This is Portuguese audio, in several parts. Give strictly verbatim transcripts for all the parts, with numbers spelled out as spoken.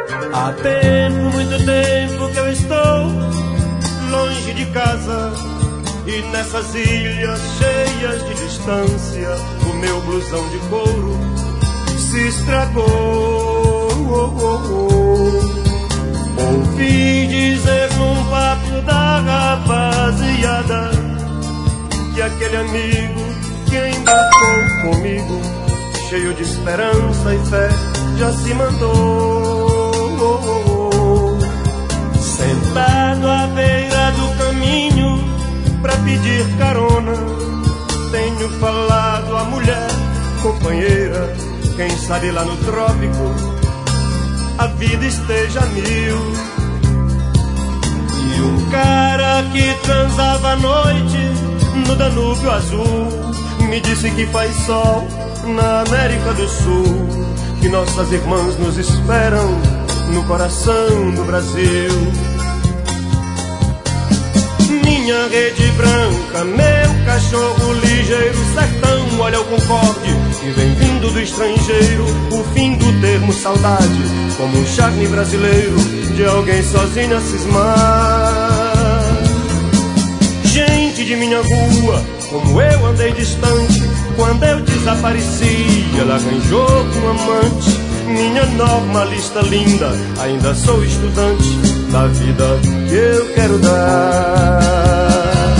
Há tempo, muito tempo que eu estou longe de casa, e nessas ilhas cheias de distância o meu blusão de couro se estragou. Ouvi dizer num papo da rapaziada que aquele amigo que embarcou comigo, cheio de esperança e fé, já se mandou. Sentado à beira do caminho pra pedir carona, tenho falado à mulher companheira, quem sabe lá no trópico a vida esteja a mil. E um cara que transava à noite no Danúbio Azul me disse que faz sol na América do Sul, que nossas irmãs nos esperam no coração do Brasil. Minha rede branca, meu cachorro ligeiro, sertão, olha o concorde que vem vindo do estrangeiro, o fim do termo saudade, como um charme brasileiro de alguém sozinho a cismar. Gente de minha rua, como eu andei distante, quando eu desapareci, ela arranjou um amante. Minha normalista linda, ainda sou estudante da vida que eu quero dar.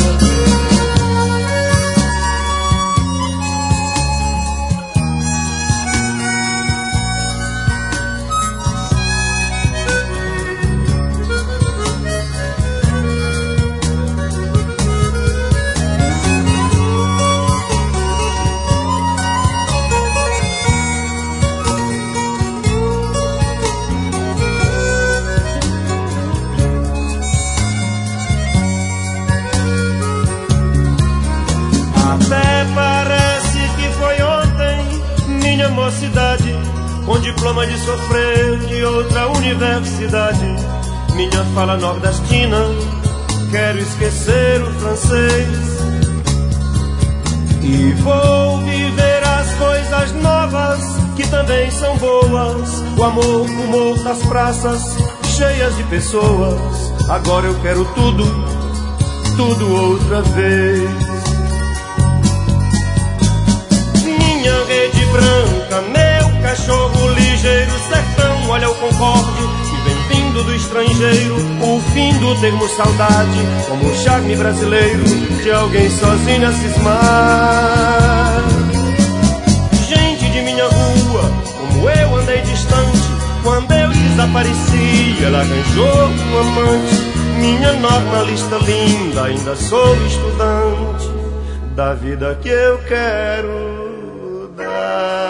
Mocidade, com diploma de sofrer de outra universidade, minha fala nordestina, quero esquecer o francês e vou viver as coisas novas que também são boas. O amor, o humor das praças cheias de pessoas. Agora eu quero tudo, tudo outra vez. Minha rede branca, meu cachorro ligeiro, sertão, olha o concorde que vem vindo do estrangeiro, o fim do termo saudade, como um charme brasileiro de alguém sozinho a cismar. Gente de minha rua, como eu andei distante, quando eu desapareci, ela arranjou um amante. Minha normalista linda, ainda sou estudante da vida que eu quero dar.